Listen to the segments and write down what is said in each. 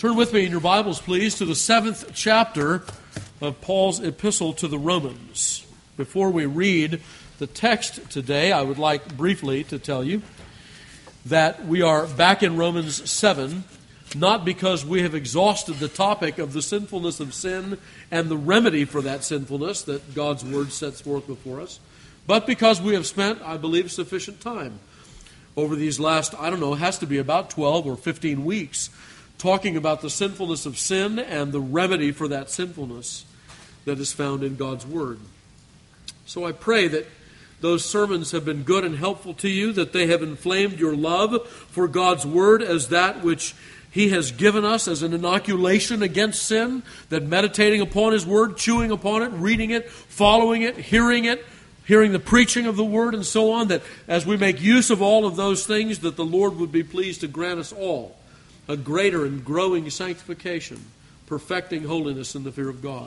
Turn with me in your Bibles, please, to the 7th chapter of Paul's epistle to the Romans. Before we read the text today, I would like briefly to tell you that we are back in Romans 7, not because we have exhausted the topic of the sinfulness of sin and the remedy for that sinfulness that God's Word sets forth before us, but because we have spent, I believe, sufficient time over these last, it has to be about 12 or 15 weeks, talking about the sinfulness of sin and the remedy for that sinfulness that is found in God's Word. So I pray that those sermons have been good and helpful to you, that they have inflamed your love for God's Word as that which He has given us as an inoculation against sin, that meditating upon His Word, chewing upon it, reading it, following it, hearing the preaching of the Word and so on, that as we make use of all of those things, that the Lord would be pleased to grant us all a greater and growing sanctification, perfecting holiness in the fear of God.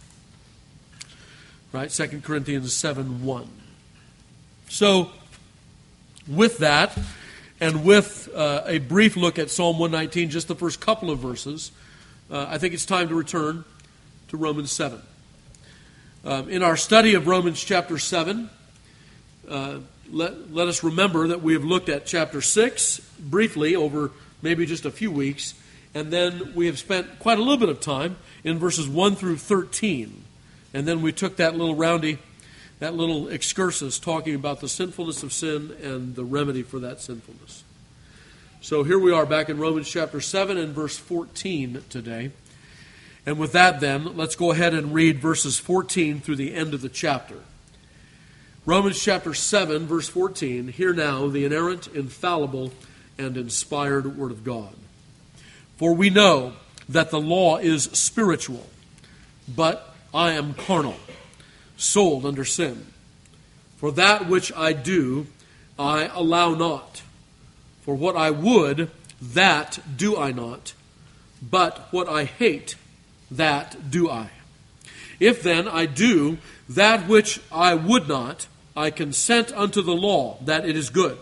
Right? 2 Corinthians 7:1. So, with that, and with a brief look at Psalm 119, just the first couple of verses, I think it's time to return to Romans 7. In our study of Romans chapter 7, let us remember that we have looked at chapter 6 briefly over maybe just a few weeks, and then we have spent quite a little bit of time in verses 1 through 13. And then we took that little excursus talking about the sinfulness of sin and the remedy for that sinfulness. So here we are back in Romans chapter 7 and verse 14 today. And with that then, let's go ahead and read verses 14 through the end of the chapter. Romans chapter 7, verse 14, hear now the inerrant, infallible, and inspired Word of God. For we know that the law is spiritual, but I am carnal, sold under sin. For that which I do, I allow not. For what I would, that do I not. But what I hate, that do I. If then I do that which I would not, I consent unto the law that it is good.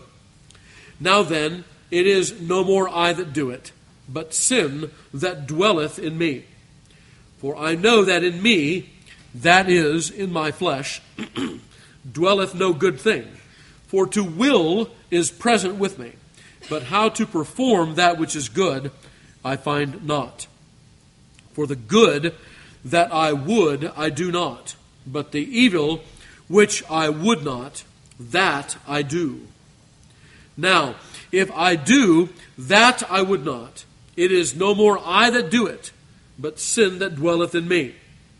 Now then, it is no more I that do it, but sin that dwelleth in me. For I know that in me, that is, in my flesh, dwelleth no good thing. For to will is present with me, but how to perform that which is good, I find not. For the good that I would, I do not, but the evil which I would not, that I do. Now, if I do that I would not, it is no more I that do it, but sin that dwelleth in me.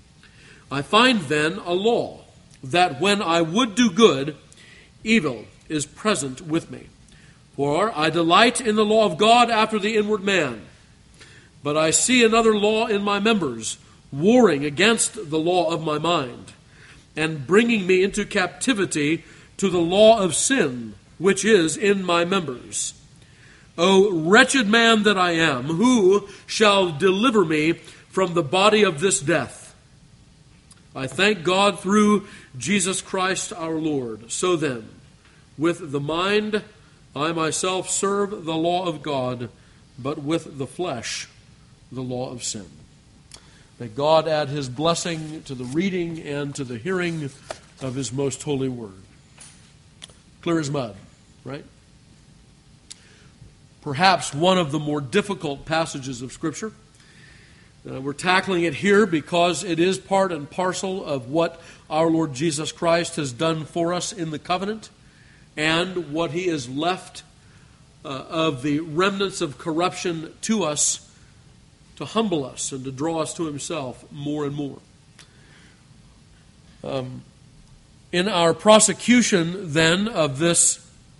I find then a law, that when I would do good, evil is present with me. For I delight in the law of God after the inward man. But I see another law in my members, warring against the law of my mind, and bringing me into captivity to the law of sin, which is in my members. O wretched man that I am, who shall deliver me from the body of this death? I thank God through Jesus Christ our Lord. So then, with the mind, I myself serve the law of God, but with the flesh, the law of sin. May God add His blessing to the reading and to the hearing of His most holy word. Clear as mud, right? Perhaps one of the more difficult passages of Scripture. We're tackling it here because it is part and parcel of what our Lord Jesus Christ has done for us in the covenant and what He has left of the remnants of corruption to us to humble us and to draw us to Himself more and more. In our prosecution, then, of this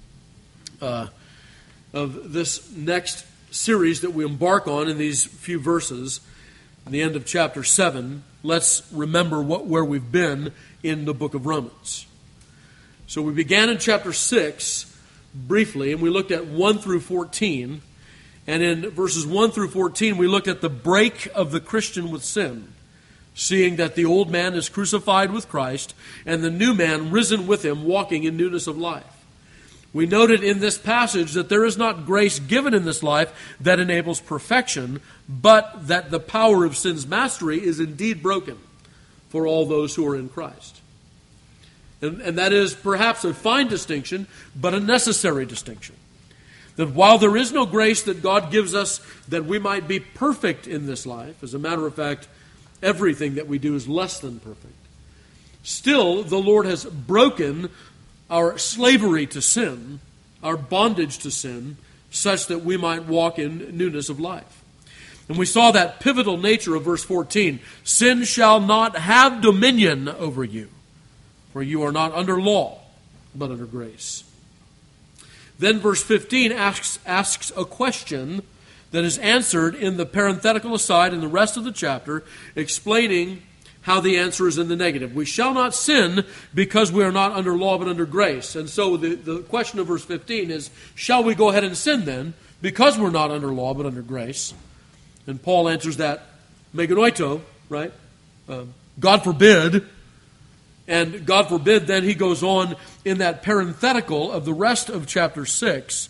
next series that we embark on in these few verses, the end of chapter 7, let's remember where we've been in the book of Romans. So we began in chapter 6 briefly, and we looked at 1 through 14. And in verses 1 through 14, we looked at the break of the Christian with sin, seeing that the old man is crucified with Christ and the new man risen with Him, walking in newness of life. We noted in this passage that there is not grace given in this life that enables perfection, but that the power of sin's mastery is indeed broken for all those who are in Christ. And that is perhaps a fine distinction, but a necessary distinction. That while there is no grace that God gives us that we might be perfect in this life, as a matter of fact, everything that we do is less than perfect, still the Lord has broken our slavery to sin, our bondage to sin, such that we might walk in newness of life. And we saw that pivotal nature of verse 14. Sin shall not have dominion over you, for you are not under law, but under grace. Then verse 15 asks a question that is answered in the parenthetical aside in the rest of the chapter, explaining how the answer is in the negative. We shall not sin because we are not under law but under grace. And so the question of verse 15 is, shall we go ahead and sin then because we're not under law but under grace? And Paul answers that, meganoito, right? God forbid. And God forbid, then he goes on in that parenthetical of the rest of chapter 6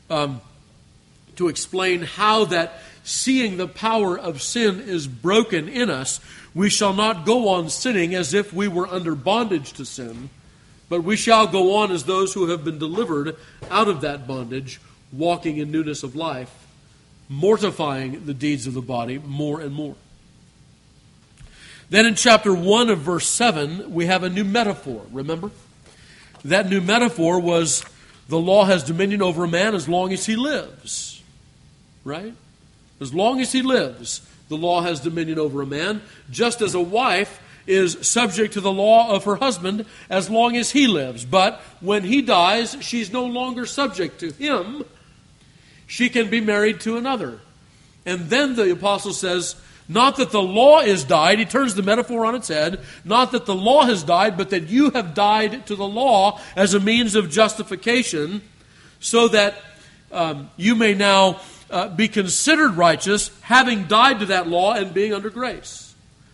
to explain how that seeing the power of sin is broken in us, we shall not go on sinning as if we were under bondage to sin, but we shall go on as those who have been delivered out of that bondage, walking in newness of life, mortifying the deeds of the body more and more. Then in chapter 1 of verse 7, we have a new metaphor, remember? That new metaphor was the law has dominion over a man as long as he lives, right? As long as he lives, the law has dominion over a man, just as a wife is subject to the law of her husband as long as he lives. But when he dies, she's no longer subject to him. She can be married to another. And then the apostle says, not that the law is died, he turns the metaphor on its head, not that the law has died, but that you have died to the law as a means of justification, so that you may now be considered righteous, having died to that law and being under grace.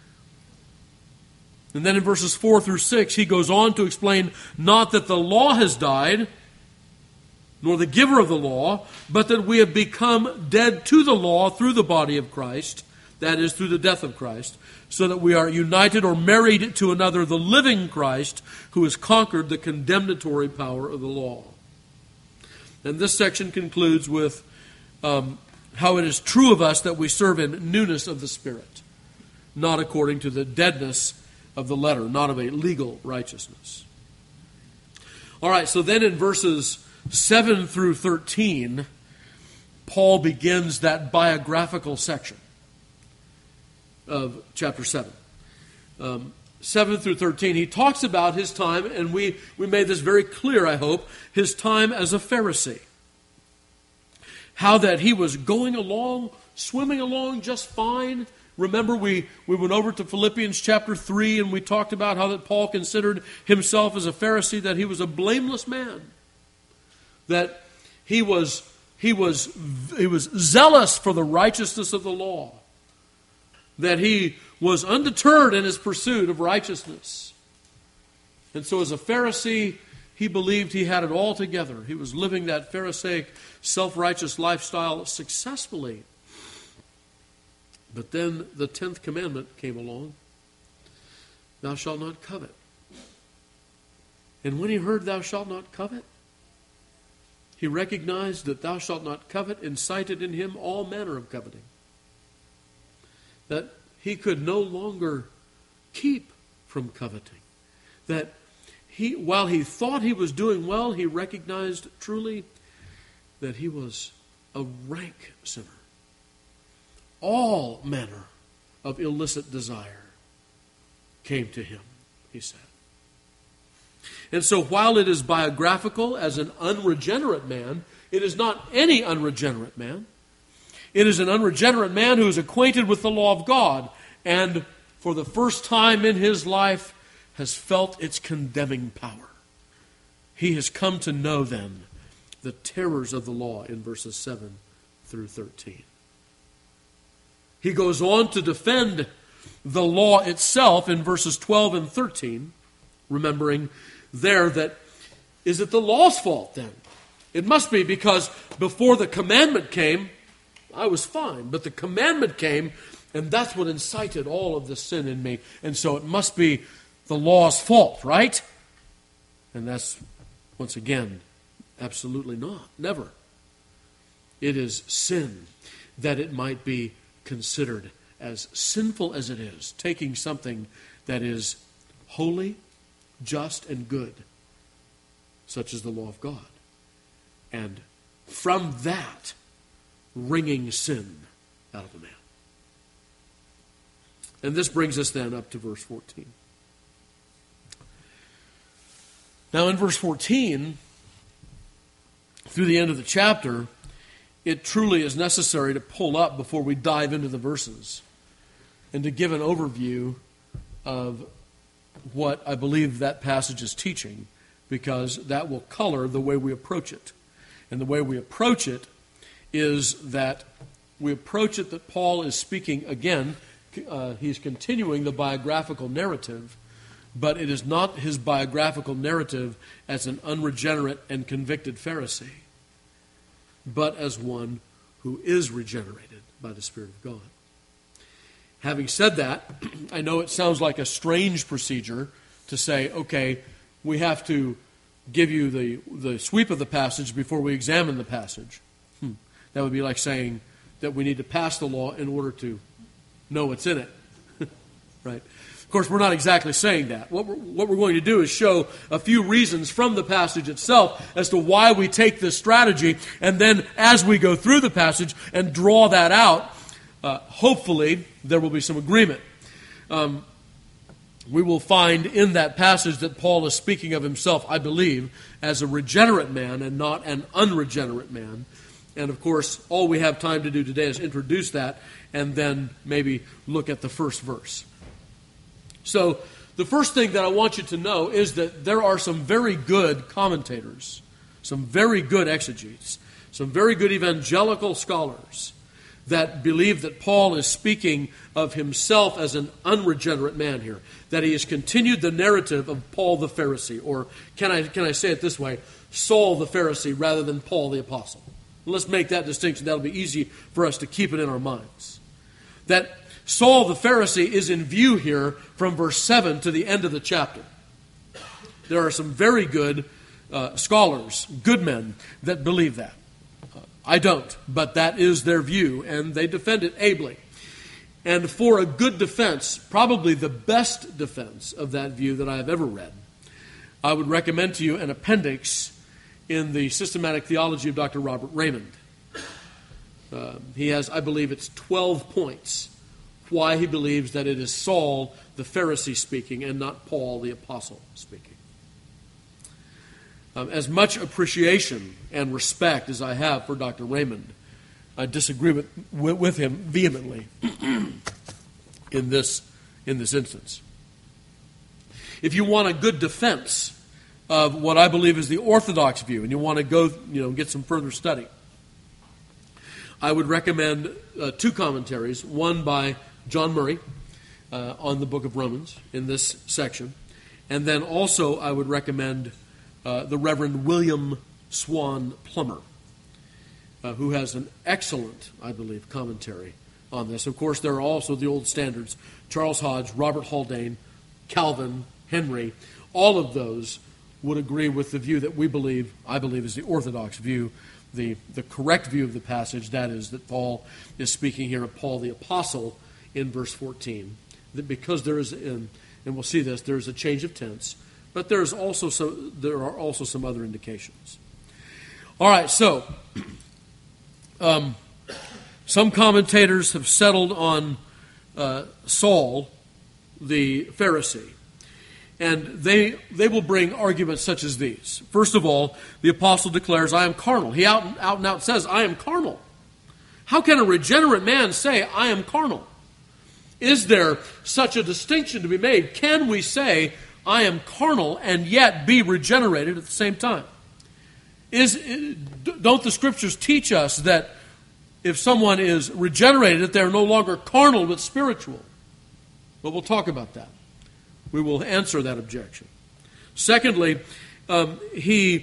And then in verses 4 through 6, he goes on to explain, not that the law has died, nor the giver of the law, but that we have become dead to the law through the body of Christ, that is, through the death of Christ, so that we are united or married to another, the living Christ, who has conquered the condemnatory power of the law. And this section concludes with how it is true of us that we serve in newness of the Spirit, not according to the deadness of the letter, not of a legal righteousness. All right, so then in verses 7 through 13, Paul begins that biographical section of chapter 7. 7 through 13, he talks about his time, and we made this very clear, I hope, his time as a Pharisee. How that he was going along, swimming along just fine. Remember, we went over to Philippians chapter 3, and we talked about how that Paul considered himself as a Pharisee, that he was a blameless man. That he was zealous for the righteousness of the law. That he was undeterred in his pursuit of righteousness. And so as a Pharisee, he believed he had it all together. He was living that Pharisaic, self-righteous lifestyle successfully. But then the 10th commandment came along. Thou shalt not covet. And when he heard thou shalt not covet, he recognized that thou shalt not covet incited in him all manner of coveting. That he could no longer keep from coveting. That while he thought he was doing well, he recognized truly that he was a rank sinner. All manner of illicit desire came to him, he said. And so while it is biographical as an unregenerate man, it is not any unregenerate man. It is an unregenerate man who is acquainted with the law of God and for the first time in his life has felt its condemning power. He has come to know then the terrors of the law in verses 7 through 13. He goes on to defend the law itself in verses 12 and 13, remembering there that, is it the law's fault then It must be because before the commandment came, I was fine. But the commandment came, and that's what incited all of the sin in me. And so it must be the law's fault, right? And that's, once again, absolutely not. Never. It is sin that it might be considered as sinful as it is, taking something that is holy, just, and good, such as the law of God, and from that, wringing sin out of a man. And this brings us then up to verse 14. Now in verse 14, through the end of the chapter, it truly is necessary to pull up before we dive into the verses and to give an overview of what I believe that passage is teaching, because that will color the way we approach it. And the way we approach it is that we approach it that Paul is speaking again. He's continuing the biographical narrative, but it is not his biographical narrative as an unregenerate and convicted Pharisee, but as one who is regenerated by the Spirit of God. Having said that, I know it sounds like a strange procedure to say, okay, we have to give you the sweep of the passage before we examine the passage. That would be like saying that we need to pass the law in order to know what's in it. Right? Of course, we're not exactly saying that. What we're going to do is show a few reasons from the passage itself as to why we take this strategy, and then as we go through the passage and draw that out, hopefully there will be some agreement. We will find in that passage that Paul is speaking of himself, I believe, as a regenerate man and not an unregenerate man. And of course, all we have time to do today is introduce that and then maybe look at the first verse. So, the first thing that I want you to know is that there are some very good commentators, some very good exegetes, some very good evangelical scholars that believe that Paul is speaking of himself as an unregenerate man here, that he has continued the narrative of Paul the Pharisee, or can I say it this way, Saul the Pharisee rather than Paul the Apostle. Let's make that distinction. That'll be easy for us to keep it in our minds. That Saul the Pharisee is in view here from verse 7 to the end of the chapter. There are some very good scholars, good men, that believe that. I don't, but that is their view, and they defend it ably. And for a good defense, probably the best defense of that view that I have ever read, I would recommend to you an appendix in the Systematic Theology of Dr. Robert Raymond. He has, I believe it's 12 points why he believes that it is Saul the Pharisee speaking and not Paul the Apostle speaking. As much appreciation and respect as I have for Dr. Raymond, I disagree with him vehemently in this instance. If you want a good defense of what I believe is the orthodox view, and you want to go, get some further study, I would recommend two commentaries. One by John Murray on the book of Romans in this section, and then also I would recommend the Reverend William Swan Plummer, who has an excellent, I believe, commentary on this. Of course, there are also the old standards, Charles Hodge, Robert Haldane, Calvin, Henry. All of those would agree with the view that I believe is the orthodox view, the correct view of the passage, that is, that Paul is speaking here of Paul the Apostle in verse 14. That because there is, and we'll see this, there is a change of tense, but there are also some other indications. All right, so some commentators have settled on Saul, the Pharisee, and they will bring arguments such as these. First of all, the apostle declares, "I am carnal." He out and out says, "I am carnal." How can a regenerate man say, "I am carnal"? Is there such a distinction to be made? Can we say, "I am carnal," and yet be regenerated at the same time? Don't the Scriptures teach us that if someone is regenerated, that they're no longer carnal but spiritual? But we'll talk about that. We will answer that objection. Secondly, he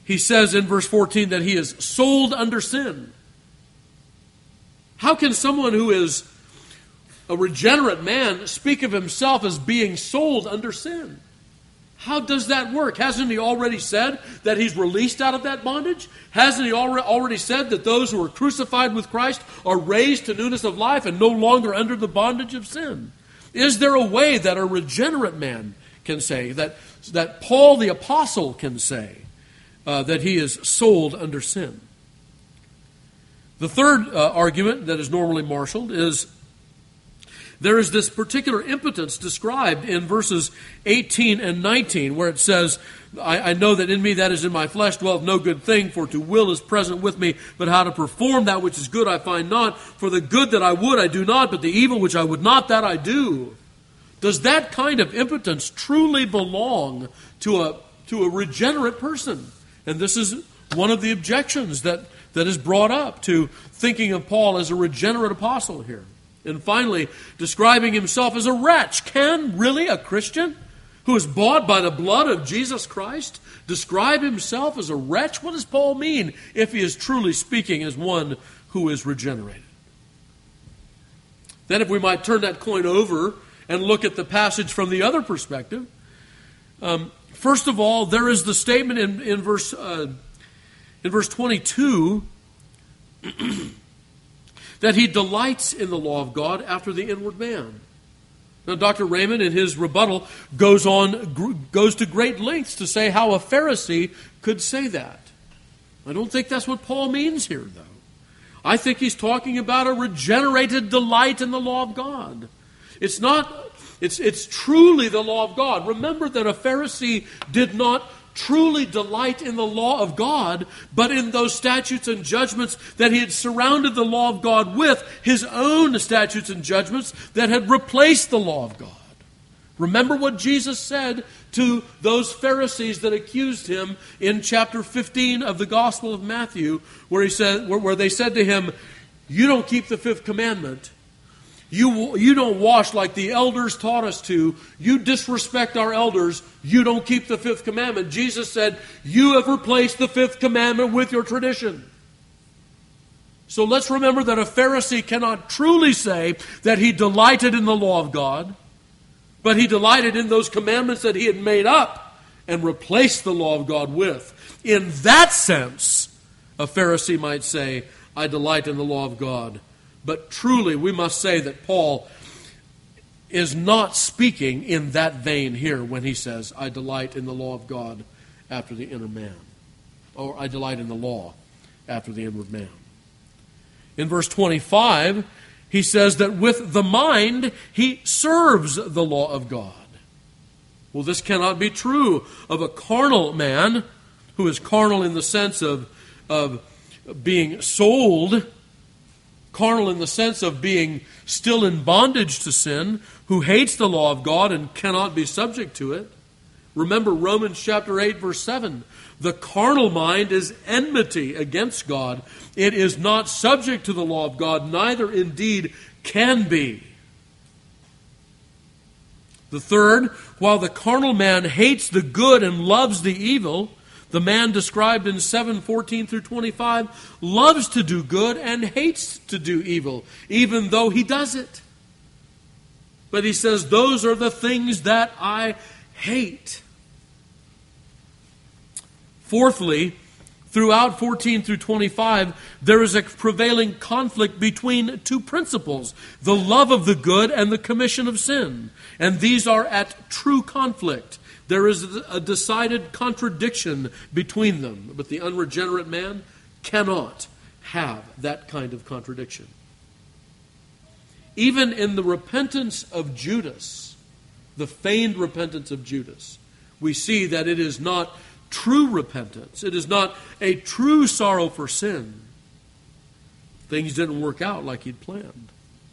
he says in verse 14 that he is sold under sin. How can someone who is a regenerate man speak of himself as being sold under sin? How does that work? Hasn't he already said that he's released out of that bondage? Hasn't he already said that those who are crucified with Christ are raised to newness of life and no longer under the bondage of sin? Is there a way that a regenerate man can say, that Paul the Apostle can say, that he is sold under sin? The third argument that is normally marshaled is there is this particular impotence described in verses 18 and 19 where it says, I know that in me, that is in my flesh, dwelleth no good thing, for to will is present with me, but how to perform that which is good I find not. For the good that I would I do not, but the evil which I would not, that I do. Does that kind of impotence truly belong to a regenerate person? And this is one of the objections that is brought up to thinking of Paul as a regenerate apostle here. And finally, describing himself as a wretch. Can really a Christian who is bought by the blood of Jesus Christ describe himself as a wretch? What does Paul mean if he is truly speaking as one who is regenerated? Then if we might turn that coin over and look at the passage from the other perspective. First of all, there is the statement in verse 22 that he delights in the law of God after the inward man. Now, Dr. Raymond, in his rebuttal, goes to great lengths to say how a Pharisee could say that. I don't think that's what Paul means here, though. I think he's talking about a regenerated delight in the law of God. It's truly the law of God. Remember that a Pharisee did not truly delight in the law of God, but in those statutes and judgments that he had surrounded the law of God with, his own statutes and judgments that had replaced the law of God. Remember what Jesus said to those Pharisees that accused him in chapter 15 of the Gospel of Matthew, where they said to him, "You don't keep the fifth commandment. You don't wash like the elders taught us to. You disrespect our elders. You don't keep the fifth commandment." Jesus said, "You have replaced the fifth commandment with your tradition." So let's remember that a Pharisee cannot truly say that he delighted in the law of God, but he delighted in those commandments that he had made up and replaced the law of God with. In that sense, a Pharisee might say, "I delight in the law of God." But truly, we must say that Paul is not speaking in that vein here when he says, "I delight in the law of God after the inner man," or "I delight in the law after the inward man." In verse 25, he says that with the mind, he serves the law of God. Well, this cannot be true of a carnal man who is carnal in the sense of being sold, carnal in the sense of being still in bondage to sin, who hates the law of God and cannot be subject to it. Remember Romans chapter 8, verse 7. The carnal mind is enmity against God. It is not subject to the law of God, neither indeed can be. The third, while the carnal man hates the good and loves the evil, the man described in 7:14 through 25 loves to do good and hates to do evil, even though he does it. But he says, "Those are the things that I hate." Fourthly, throughout 14 through 25, there is a prevailing conflict between two principles, the love of the good and the commission of sin. And these are at true conflict. There is a decided contradiction between them, but the unregenerate man cannot have that kind of contradiction. Even in the repentance of Judas, the feigned repentance of Judas, we see that it is not true repentance. It is not a true sorrow for sin. Things didn't work out like he'd planned.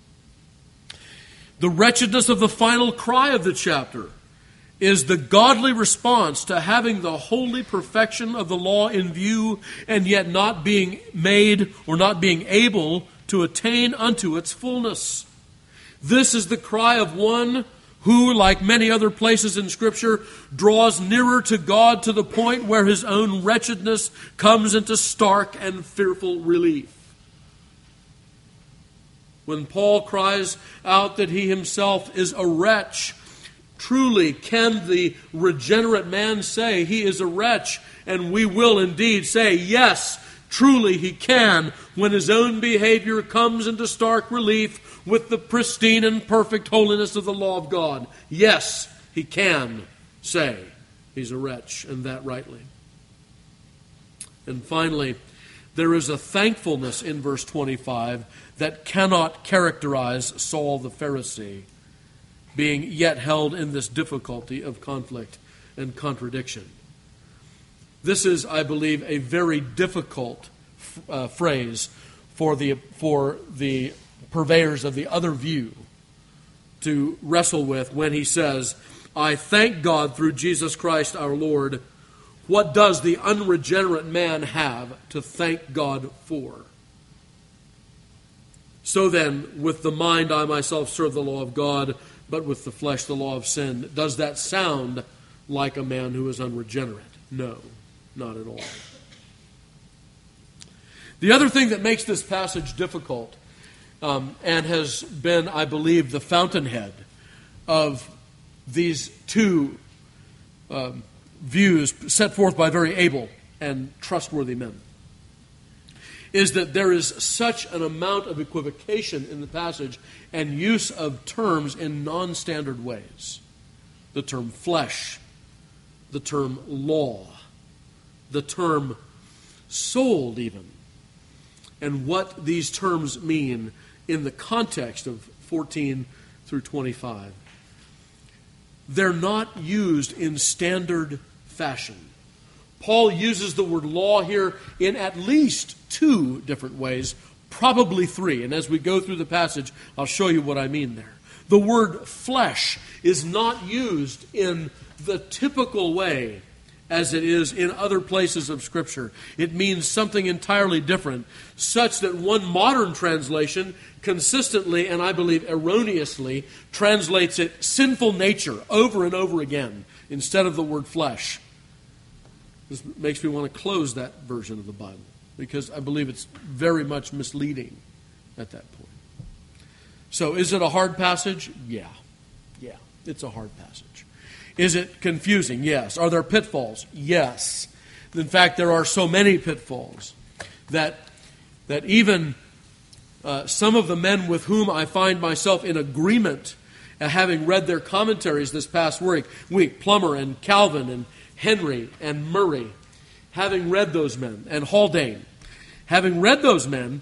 The wretchedness of the final cry of the chapter is the godly response to having the holy perfection of the law in view and yet not being made or not being able to attain unto its fullness. This is the cry of one who, like many other places in Scripture, draws nearer to God to the point where his own wretchedness comes into stark and fearful relief. When Paul cries out that he himself is a wretch, truly can the regenerate man say he is a wretch? And we will indeed say, yes, truly he can, when his own behavior comes into stark relief with the pristine and perfect holiness of the law of God. Yes, he can say he's a wretch, and that rightly. And finally, there is a thankfulness in verse 25 that cannot characterize Saul the Pharisee, being yet held in this difficulty of conflict and contradiction. This is, I believe, a very difficult phrase for the purveyors of the other view to wrestle with when he says, I thank God through Jesus Christ our Lord. What does the unregenerate man have to thank God for? So then, with the mind I myself serve the law of God, but with the flesh the law of sin. Does that sound like a man who is unregenerate? No, not at all. The other thing that makes this passage difficult and has been, I believe, the fountainhead of these two views set forth by very able and trustworthy men, is that there is such an amount of equivocation in the passage and use of terms in non-standard ways. The term flesh, the term law, the term sold even, and what these terms mean in the context of 14 through 25. They're not used in standard fashion. Paul uses the word law here in at least two different ways, probably three. And as we go through the passage, I'll show you what I mean there. The word flesh is not used in the typical way as it is in other places of Scripture. It means something entirely different, such that one modern translation consistently, and I believe erroneously, translates it sinful nature over and over again instead of the word flesh. This makes me want to close that version of the Bible because I believe it's very much misleading at that point. So is it a hard passage? Yeah, it's a hard passage. Is it confusing? Yes. Are there pitfalls? Yes. In fact, there are so many pitfalls that even some of the men with whom I find myself in agreement, having read their commentaries this past week, Plummer and Calvin and Henry and Murray, having read those men, and Haldane, having read those men,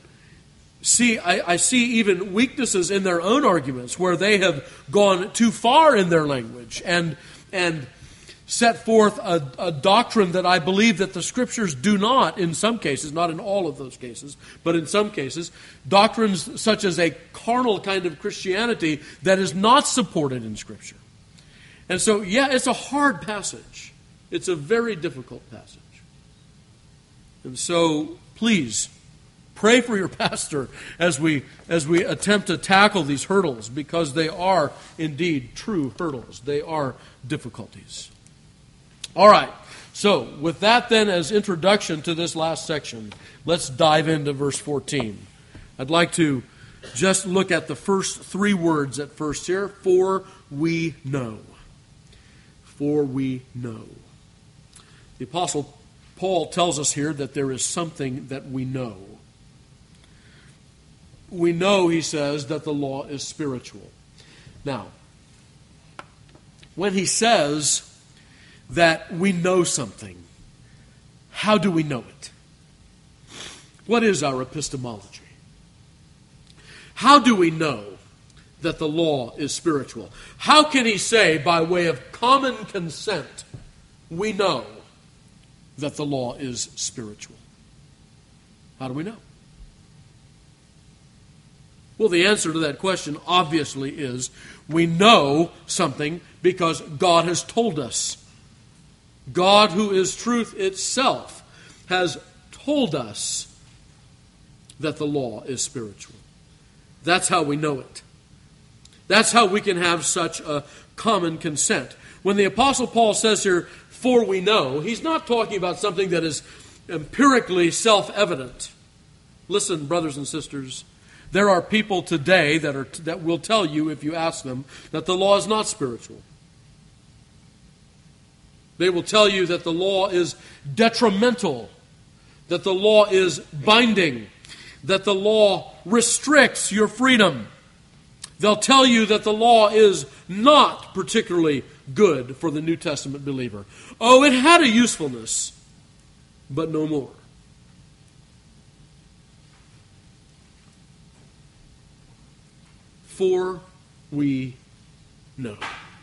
I see even weaknesses in their own arguments where they have gone too far in their language and set forth a doctrine that I believe that the Scriptures do not, in some cases, not in all of those cases, but in some cases, doctrines such as a carnal kind of Christianity that is not supported in Scripture. And so, it's a hard passage. It's a very difficult passage. And so, please, pray for your pastor as we attempt to tackle these hurdles, because they are indeed true hurdles. They are difficulties. All right. So, with that then as introduction to this last section, let's dive into verse 14. I'd like to just look at the first three words at first here. For we know. For we know. The Apostle Paul tells us here that there is something that we know. We know, he says, that the law is spiritual. Now, when he says that we know something, how do we know it? What is our epistemology? How do we know that the law is spiritual? How can he say, by way of common consent, we know that the law is spiritual? How do we know? Well, the answer to that question obviously is we know something because God has told us. God, who is truth itself, has told us that the law is spiritual. That's how we know it. That's how we can have such a common consent. When the Apostle Paul says here, for we know, he's not talking about something that is empirically self-evident. Listen, brothers and sisters, there are people today that will tell you, if you ask them, that the law is not spiritual. They will tell you that the law is detrimental, that the law is binding, that the law restricts your freedom. They'll tell you that the law is not particularly good for the New Testament believer. Oh, it had a usefulness, but no more. For we know.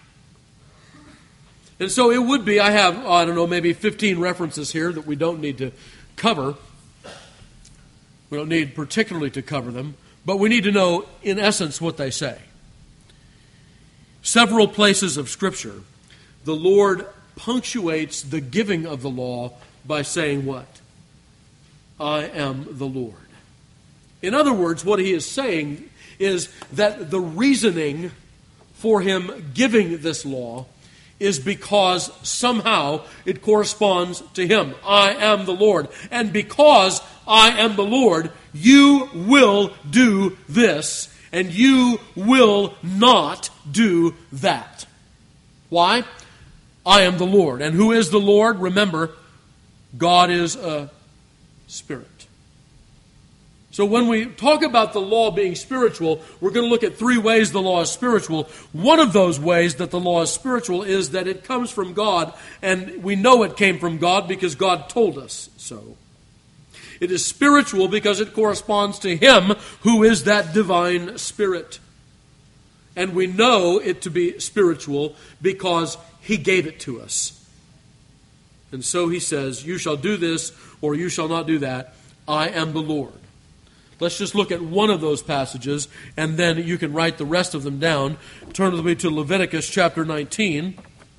And so it would be, I have, maybe 15 references here that we don't need to cover. We don't need particularly to cover them, but we need to know, in essence, what they say. Several places of Scripture, the Lord punctuates the giving of the law by saying what? I am the Lord. In other words, what he is saying is that the reasoning for him giving this law is because somehow it corresponds to him. I am the Lord. And because I am the Lord, you will do this, and you will not do that. Why? I am the Lord. And who is the Lord? Remember, God is a spirit. So when we talk about the law being spiritual, we're going to look at three ways the law is spiritual. One of those ways that the law is spiritual is that it comes from God, and we know it came from God because God told us so. It is spiritual because it corresponds to Him who is that divine Spirit. And we know it to be spiritual because He gave it to us. And so He says, you shall do this or you shall not do that. I am the Lord. Let's just look at one of those passages, and then you can write the rest of them down. Turn with me to Leviticus chapter 19.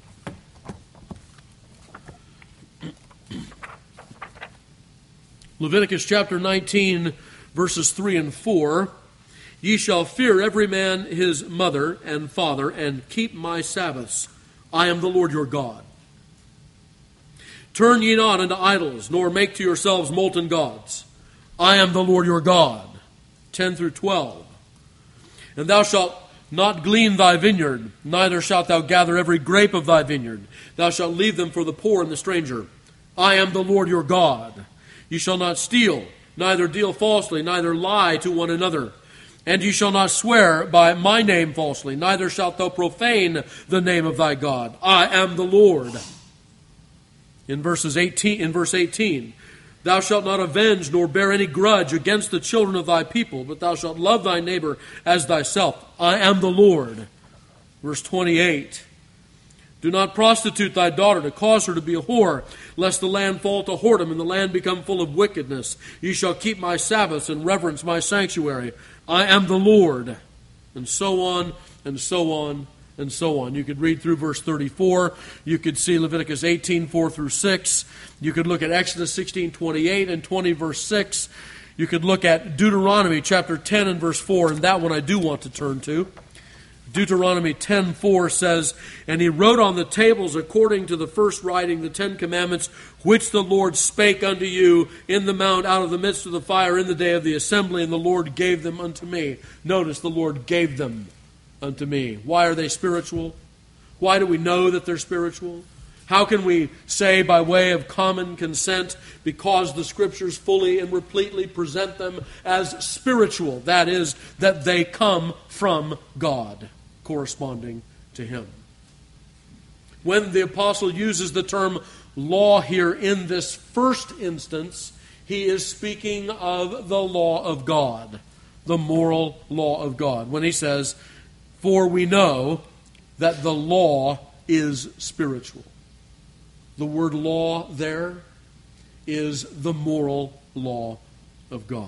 Leviticus chapter 19, verses 3 and 4. Ye shall fear every man his mother and father, and keep my Sabbaths. I am the Lord your God. Turn ye not unto idols, nor make to yourselves molten gods. I am the Lord your God. 10 through 12. And thou shalt not glean thy vineyard, neither shalt thou gather every grape of thy vineyard. Thou shalt leave them for the poor and the stranger. I am the Lord your God. Ye shall not steal, neither deal falsely, neither lie to one another. And ye shall not swear by my name falsely, neither shalt thou profane the name of thy God. I am the Lord. In verse 18, thou shalt not avenge nor bear any grudge against the children of thy people, but thou shalt love thy neighbor as thyself. I am the Lord. Verse 28. Do not prostitute thy daughter to cause her to be a whore, lest the land fall to whoredom and the land become full of wickedness. Ye shall keep my Sabbaths and reverence my sanctuary. I am the Lord. And so on, and so on, and so on. You could read through verse 34. You could see Leviticus 18, 4 through 6. You could look at Exodus 16, 28 and 20, verse 6. You could look at Deuteronomy chapter 10 and verse 4, and that one I do want to turn to. Deuteronomy 10:4 says, And he wrote on the tables according to the first writing the 10 commandments, which the Lord spake unto you in the mount out of the midst of the fire in the day of the assembly, and the Lord gave them unto me. Notice, the Lord gave them unto me. Why are they spiritual? Why do we know that they're spiritual? How can we say by way of common consent? Because the Scriptures fully and repletely present them as spiritual. That is, that they come from God, corresponding to Him. When the apostle uses the term law here in this first instance, he is speaking of the law of God, the moral law of God. When he says, for we know that the law is spiritual. The word law there is the moral law of God.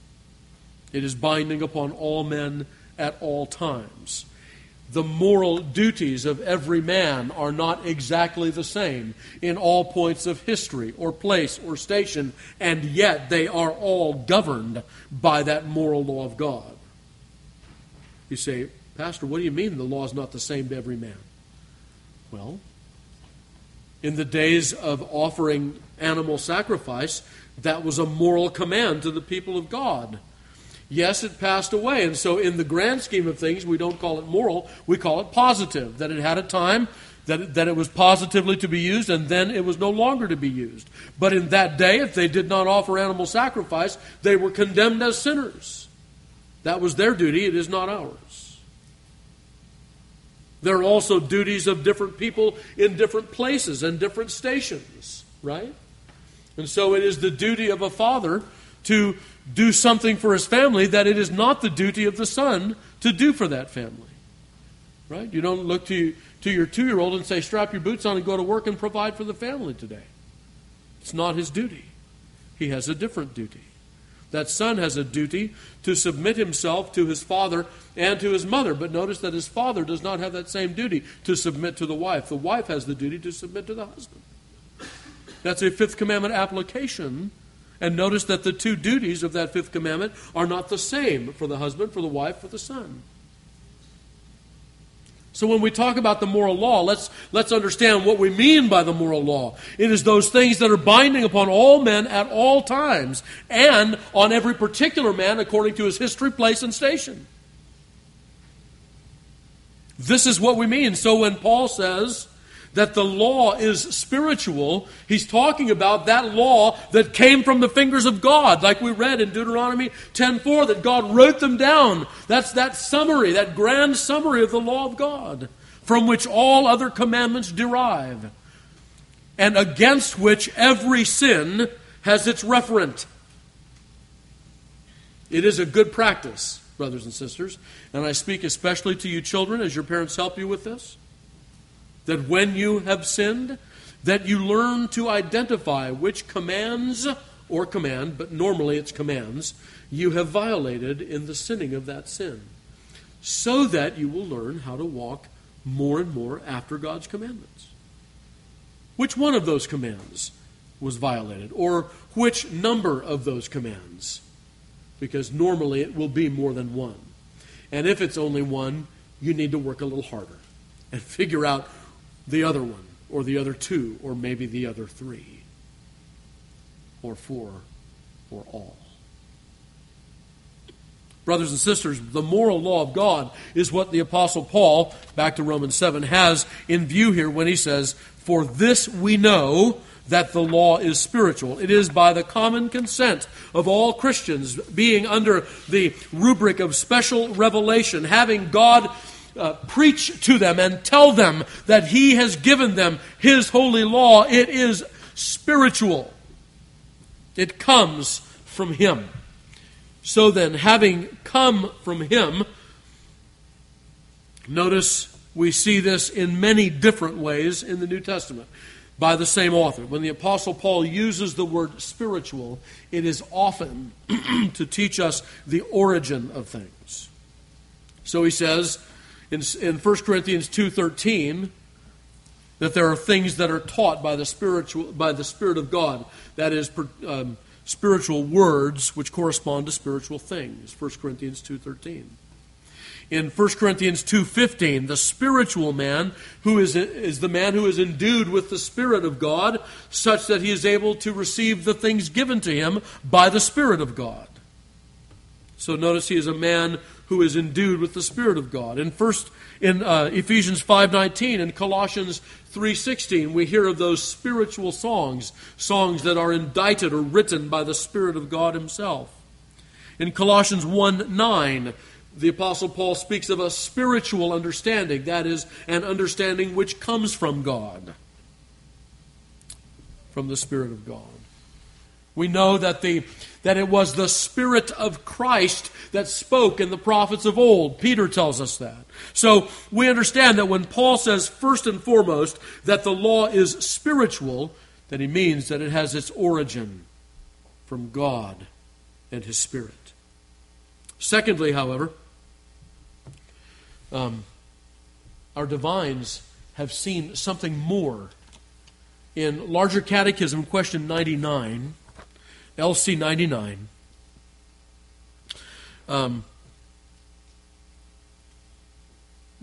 It is binding upon all men at all times. The moral duties of every man are not exactly the same in all points of history or place or station, and yet they are all governed by that moral law of God. You say, Pastor, what do you mean the law is not the same to every man? Well, in the days of offering animal sacrifice, that was a moral command to the people of God. Yes, it passed away, and so in the grand scheme of things, we don't call it moral, we call it positive, that it had a time that it was positively to be used, and then it was no longer to be used. But in that day, if they did not offer animal sacrifice, they were condemned as sinners. That was their duty, it is not ours. There are also duties of different people in different places and different stations, right? And so it is the duty of a father to do something for his family that it is not the duty of the son to do for that family. Right? You don't look to your 2-year-old and say, strap your boots on and go to work and provide for the family today. It's not his duty. He has a different duty. That son has a duty to submit himself to his father and to his mother. But notice that his father does not have that same duty to submit to the wife. The wife has the duty to submit to the husband. That's a fifth commandment application. And notice that the two duties of that fifth commandment are not the same for the husband, for the wife, for the son. So when we talk about the moral law, let's understand what we mean by the moral law. It is those things that are binding upon all men at all times, and on every particular man according to his history, place, and station. This is what we mean. So when Paul says that the law is spiritual, he's talking about that law that came from the fingers of God, like we read in Deuteronomy 10:4, that God wrote them down. That's that summary, that grand summary of the law of God, from which all other commandments derive, and against which every sin has its referent. It is a good practice, brothers and sisters, and I speak especially to you children as your parents help you with this, that when you have sinned, that you learn to identify which commands, or command, but normally it's commands, you have violated in the sinning of that sin, so that you will learn how to walk more and more after God's commandments. Which one of those commands was violated? Or which number of those commands? Because normally it will be more than one. And if it's only one, you need to work a little harder and figure out the other one, or the other two, or maybe the other 3, or 4, or all. Brothers and sisters, the moral law of God is what the Apostle Paul, back to Romans 7, has in view here when he says, "For this we know that the law is spiritual. It is by the common consent of all Christians, being under the rubric of special revelation, having God preach to them and tell them that He has given them His holy law. It is spiritual. It comes from Him." So then, having come from Him, notice we see this in many different ways in the New Testament by the same author. When the Apostle Paul uses the word spiritual, it is often to teach us the origin of things. So he says in 1 Corinthians 2:13 that there are things that are taught by the Spirit of God. That is, spiritual words which correspond to spiritual things. 1 Corinthians 2:13. In 1 Corinthians 2:15, the spiritual man who is the man who is endued with the Spirit of God, such that he is able to receive the things given to him by the Spirit of God. So notice he is a man who is endued with the Spirit of God. In Ephesians 5:19 and Colossians 3:16, we hear of those spiritual songs that are indited or written by the Spirit of God Himself. In Colossians 1:9, the Apostle Paul speaks of a spiritual understanding, that is, an understanding which comes from God, from the Spirit of God. We know that it was the Spirit of Christ that spoke in the prophets of old. Peter tells us that. So we understand that when Paul says first and foremost that the law is spiritual, that he means that it has its origin from God and His Spirit. Secondly, however, our divines have seen something more. In Larger Catechism, question 99, LC 99,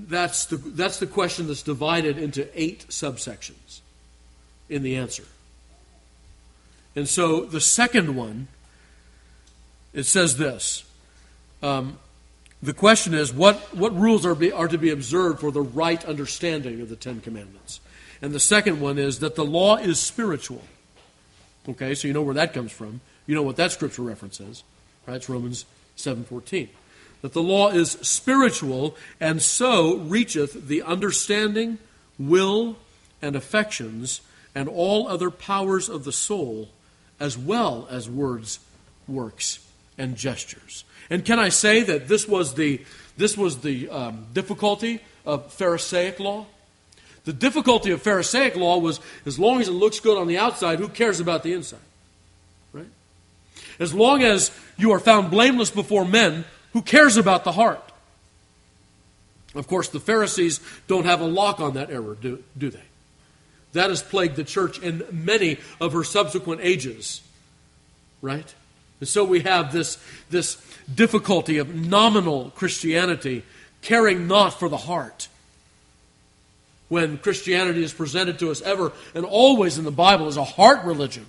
That's the question that's divided into 8 subsections in the answer. And so the second one, it says this. The question is, what rules are to be observed for the right understanding of the Ten Commandments? And the second one is that the law is spiritual. Okay, so you know where that comes from. You know what that scripture reference is. Right? It's Romans 7:14. That the law is spiritual, and so reacheth the understanding, will, and affections, and all other powers of the soul, as well as words, works, and gestures. And can I say that this was the difficulty of Pharisaic law? The difficulty of Pharisaic law was, as long as it looks good on the outside, who cares about the inside? Right? As long as you are found blameless before men, who cares about the heart? Of course, the Pharisees don't have a lock on that error, do they? That has plagued the church in many of her subsequent ages. Right? And so we have this difficulty of nominal Christianity caring not for the heart. When Christianity is presented to us ever and always in the Bible as a heart religion.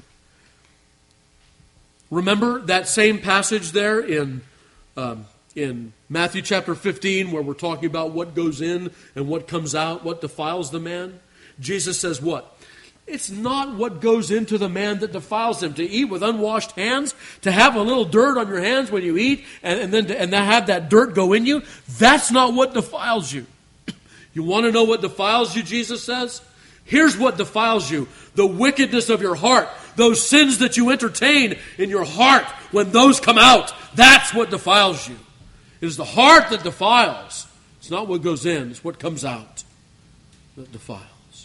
Remember that same passage there in Matthew chapter 15 where we're talking about what goes in and what comes out, what defiles the man? Jesus says what? It's not what goes into the man that defiles him. To eat with unwashed hands, to have a little dirt on your hands when you eat, and then have that dirt go in you, that's not what defiles you. You want to know what defiles you, Jesus says? Here's what defiles you. The wickedness of your heart. Those sins that you entertain in your heart, when those come out, that's what defiles you. It is the heart that defiles. It's not what goes in, it's what comes out that defiles.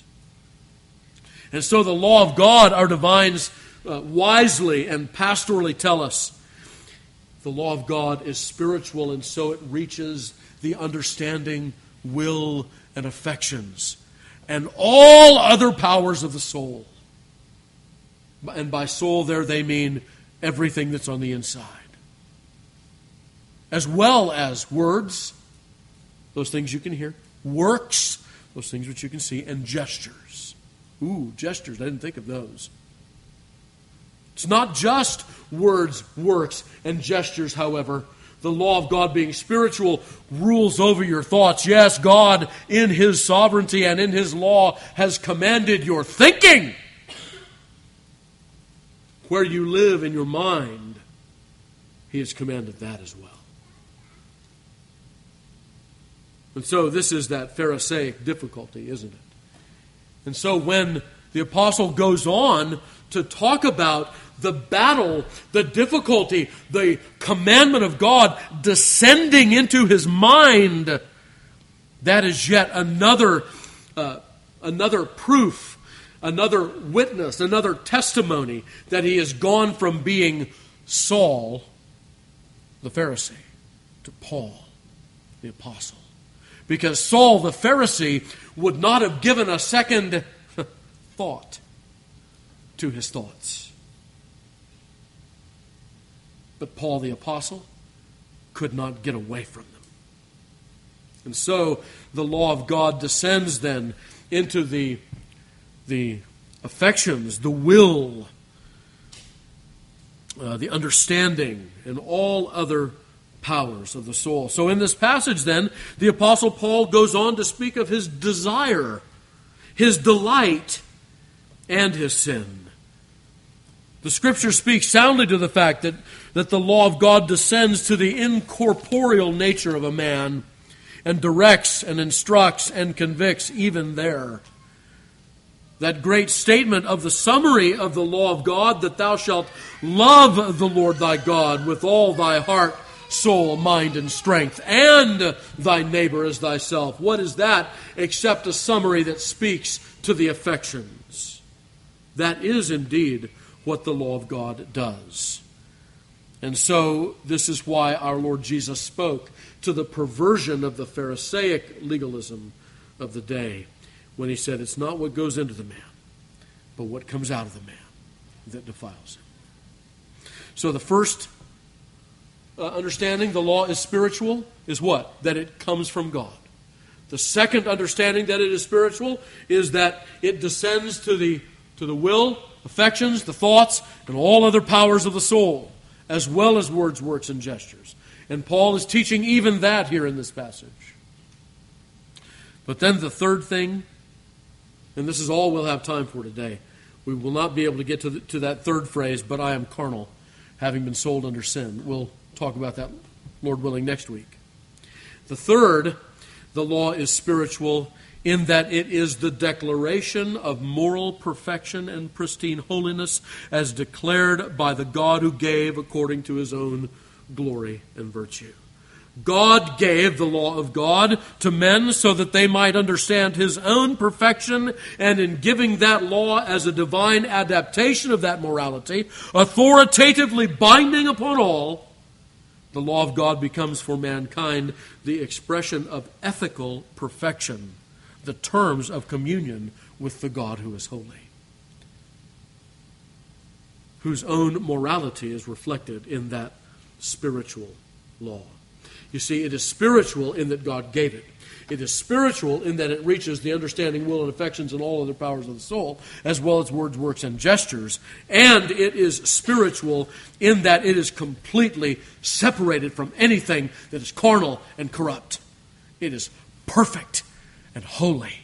And so the law of God, our divines wisely and pastorally tell us, the law of God is spiritual, and so it reaches the understanding, will, and affections, and all other powers of the soul. And by soul there they mean everything that's on the inside. As well as words, those things you can hear, works, those things which you can see, and gestures. Ooh, gestures, I didn't think of those. It's not just words, works, and gestures, however. The law of God being spiritual rules over your thoughts. Yes, God, in His sovereignty and in His law, has commanded your thinking. Where you live in your mind, He has commanded that as well. And so this is that Pharisaic difficulty, isn't it? And so when the apostle goes on to talk about the battle, the difficulty, the commandment of God descending into his mind, that is yet another proof, another witness, another testimony that he has gone from being Saul, the Pharisee, to Paul, the apostle. Because Saul, the Pharisee, would not have given a second thought to his thoughts. But Paul, the apostle, could not get away from them. And so the law of God descends then into the affections, the will, the understanding, and all other powers of the soul. So in this passage then, the Apostle Paul goes on to speak of his desire, his delight, and his sin. The Scripture speaks soundly to the fact that the law of God descends to the incorporeal nature of a man and directs and instructs and convicts even there. That great statement of the summary of the law of God, that thou shalt love the Lord thy God with all thy heart, soul, mind, and strength, and thy neighbor as thyself. What is that except a summary that speaks to the affections? That is indeed what the law of God does. And so this is why our Lord Jesus spoke to the perversion of the Pharisaic legalism of the day when he said, it's not what goes into the man, but what comes out of the man that defiles him. So the first understanding, the law is spiritual, is what? That it comes from God. The second understanding that it is spiritual is that it descends to the will, affections, the thoughts, and all other powers of the soul, as well as words, works, and gestures. And Paul is teaching even that here in this passage. But then the third thing, and this is all we'll have time for today. We will not be able to get to that third phrase, but I am carnal, having been sold under sin. We'll talk about that, Lord willing, next week. The third, the law is spiritual in that it is the declaration of moral perfection and pristine holiness as declared by the God who gave according to his own glory and virtue. God gave the law of God to men so that they might understand his own perfection, and in giving that law as a divine adaptation of that morality, authoritatively binding upon all, the law of God becomes for mankind the expression of ethical perfection, the terms of communion with the God who is holy, whose own morality is reflected in that spiritual law. You see, it is spiritual in that God gave it. It is spiritual in that it reaches the understanding, will, and affections and all other powers of the soul, as well as words, works, and gestures. And it is spiritual in that it is completely separated from anything that is carnal and corrupt. It is perfect and holy.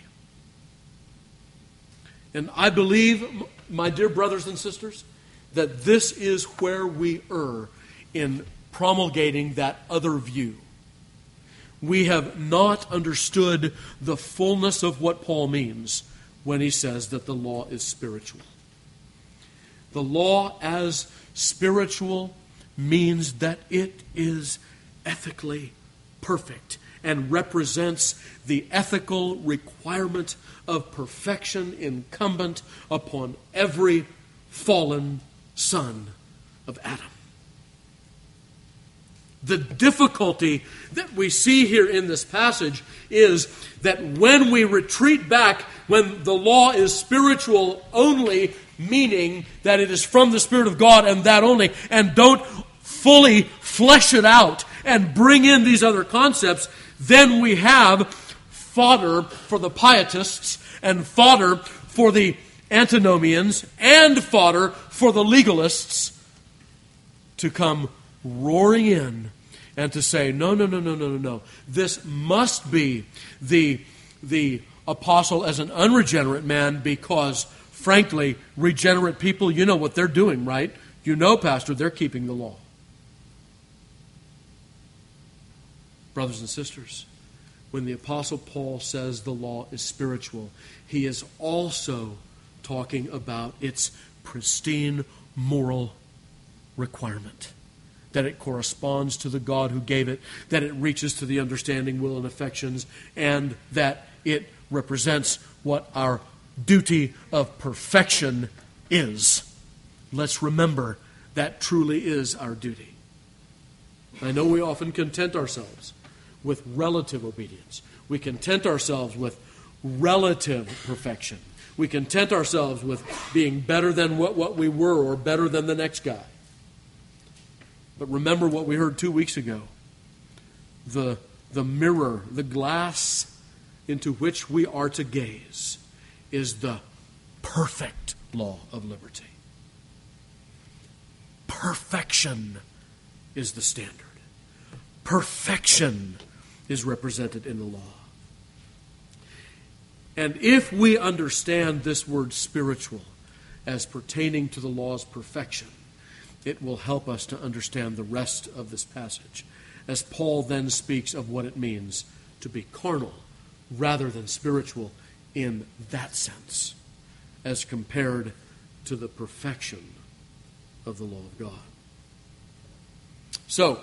And I believe, my dear brothers and sisters, that this is where we err in promulgating that other view. We have not understood the fullness of what Paul means when he says that the law is spiritual. The law as spiritual means that it is ethically perfect and represents the ethical requirement of perfection incumbent upon every fallen son of Adam. The difficulty that we see here in this passage is that when we retreat back, when the law is spiritual only, meaning that it is from the Spirit of God and that only, and don't fully flesh it out and bring in these other concepts, then we have fodder for the pietists and fodder for the antinomians and fodder for the legalists to come roaring in and to say, no. This must be the apostle as an unregenerate man because, frankly, regenerate people, you know what they're doing, right? You know, Pastor, they're keeping the law. Brothers and sisters, when the apostle Paul says the law is spiritual, he is also talking about its pristine moral requirement. That it corresponds to the God who gave it, that it reaches to the understanding, will, and affections, and that it represents what our duty of perfection is. Let's remember that truly is our duty. I know we often content ourselves with relative obedience. We content ourselves with relative perfection. We content ourselves with being better than what we were or better than the next guy. But remember what we heard 2 weeks ago. The mirror, the glass into which we are to gaze is the perfect law of liberty. Perfection is the standard. Perfection is represented in the law. And if we understand this word spiritual as pertaining to the law's perfection, it will help us to understand the rest of this passage, as Paul then speaks of what it means to be carnal rather than spiritual in that sense, as compared to the perfection of the law of God. So,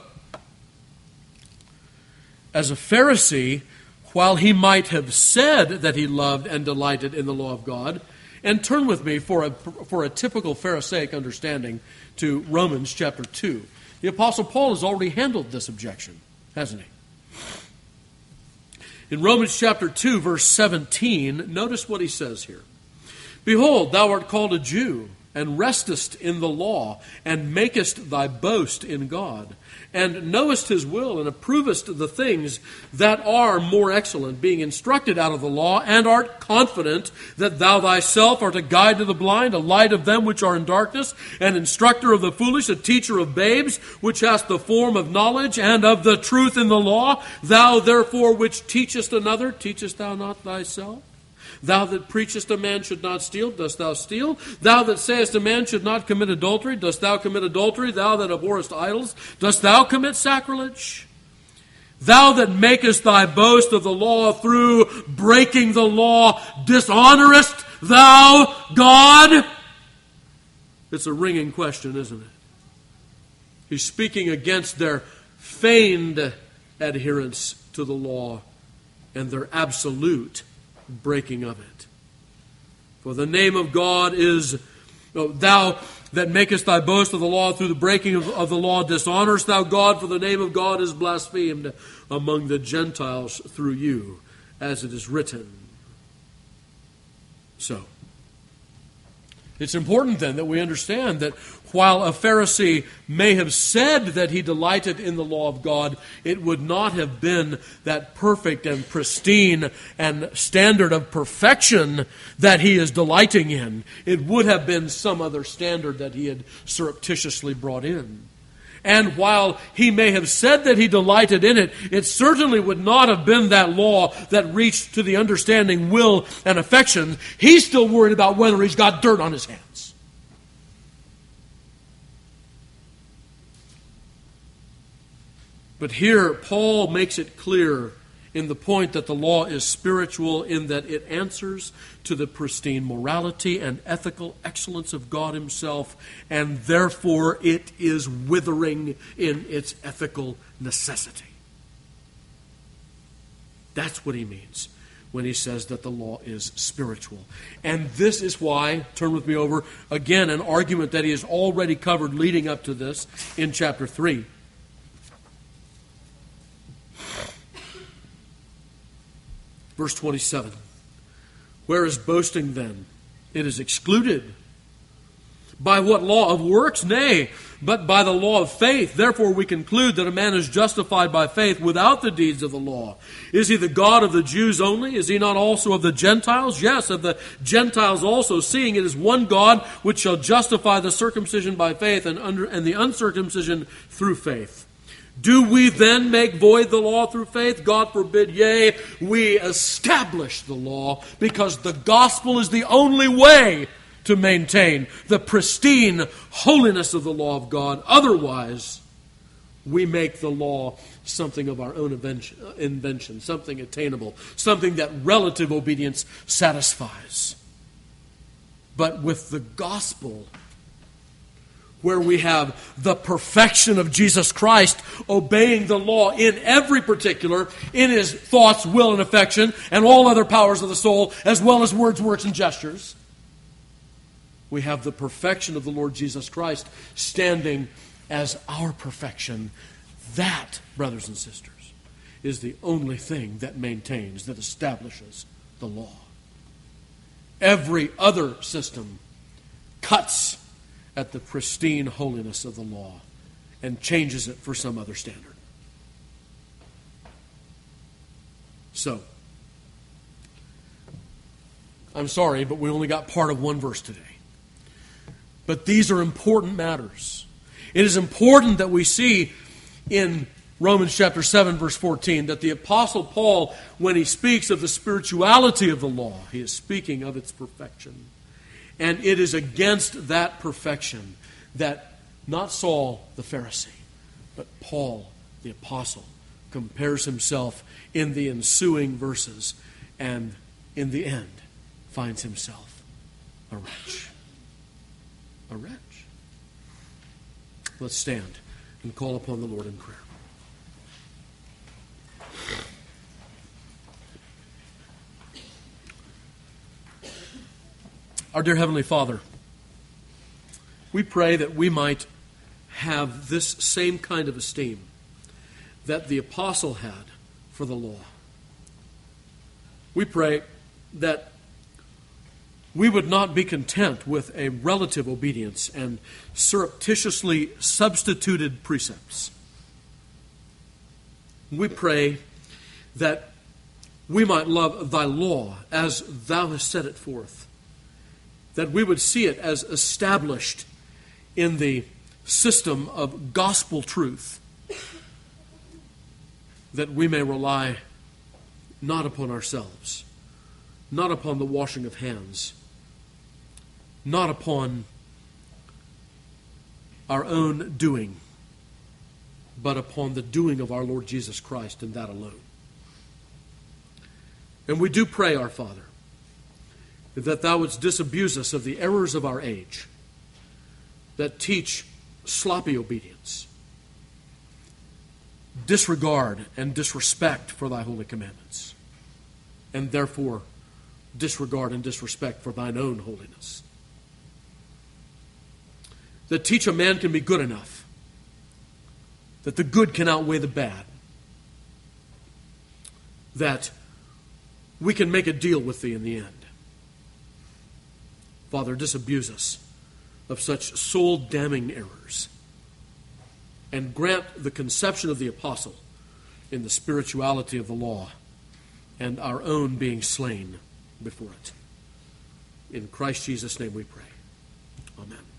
as a Pharisee, while he might have said that he loved and delighted in the law of God, and turn with me for a typical Pharisaic understanding to Romans chapter 2. The Apostle Paul has already handled this objection, hasn't he? In Romans chapter 2, verse 17, notice what he says here. Behold, thou art called a Jew, and restest in the law, and makest thy boast in God, and knowest his will, and approvest the things that are more excellent, being instructed out of the law, and art confident that thou thyself art a guide to the blind, a light of them which are in darkness, an instructor of the foolish, a teacher of babes, which hast the form of knowledge and of the truth in the law. Thou therefore which teachest another, teachest thou not thyself? Thou that preachest a man should not steal, dost thou steal? Thou that sayest a man should not commit adultery, dost thou commit adultery? Thou that abhorrest idols, dost thou commit sacrilege? Thou that makest thy boast of the law through breaking the law, dishonorest thou God? It's a ringing question, isn't it? He's speaking against their feigned adherence to the law and their absolute breaking of it. For the name of God is, thou that makest thy boast of the law through the breaking of the law, dishonorest thou God, for the name of God is blasphemed among the Gentiles through you, as it is written. So, it's important then that we understand that while a Pharisee may have said that he delighted in the law of God, it would not have been that perfect and pristine and standard of perfection that he is delighting in. It would have been some other standard that he had surreptitiously brought in. And while he may have said that he delighted in it, it certainly would not have been that law that reached to the understanding, will, and affection. He's still worried about whether he's got dirt on his hands. But here, Paul makes it clear in the point that the law is spiritual, in that it answers to the pristine morality and ethical excellence of God himself, and therefore it is withering in its ethical necessity. That's what he means when he says that the law is spiritual. And this is why, turn with me over, again, an argument that he has already covered leading up to this in chapter 3. Verse 27. Where is boasting then? It is excluded. By what law of works? Nay, but by the law of faith. Therefore we conclude that a man is justified by faith without the deeds of the law. Is he the God of the Jews only? Is he not also of the Gentiles? Yes, of the Gentiles also, seeing it is one God which shall justify the circumcision by faith and the uncircumcision through faith. Do we then make void the law through faith? God forbid. Yea, we establish the law, because the gospel is the only way to maintain the pristine holiness of the law of God. Otherwise, we make the law something of our own invention, something attainable, something that relative obedience satisfies. But with the gospel, where we have the perfection of Jesus Christ obeying the law in every particular, in his thoughts, will, and affection, and all other powers of the soul, as well as words, works, and gestures. We have the perfection of the Lord Jesus Christ standing as our perfection. That, brothers and sisters, is the only thing that maintains, that establishes the law. Every other system cuts at the pristine holiness of the law and changes it for some other standard. So, I'm sorry, but we only got part of one verse today. But these are important matters. It is important that we see in Romans chapter 7, verse 14, that the Apostle Paul, when he speaks of the spirituality of the law, he is speaking of its perfection. And it is against that perfection that not Saul the Pharisee, but Paul the Apostle compares himself in the ensuing verses, and in the end finds himself a wretch. A wretch. Let's stand and call upon the Lord in prayer. Our dear Heavenly Father, we pray that we might have this same kind of esteem that the apostle had for the law. We pray that we would not be content with a relative obedience and surreptitiously substituted precepts. We pray that we might love thy law as thou hast set it forth, that we would see it as established in the system of gospel truth, that we may rely not upon ourselves, not upon the washing of hands, not upon our own doing, but upon the doing of our Lord Jesus Christ, and that alone. And we do pray, our Father, that thou wouldst disabuse us of the errors of our age that teach sloppy obedience, disregard and disrespect for thy holy commandments, and therefore disregard and disrespect for thine own holiness. That teach a man can be good enough, that the good can outweigh the bad, that we can make a deal with thee in the end. Father, disabuse us of such soul-damning errors, and grant the conception of the apostle in the spirituality of the law and our own being slain before it. In Christ Jesus' name we pray. Amen.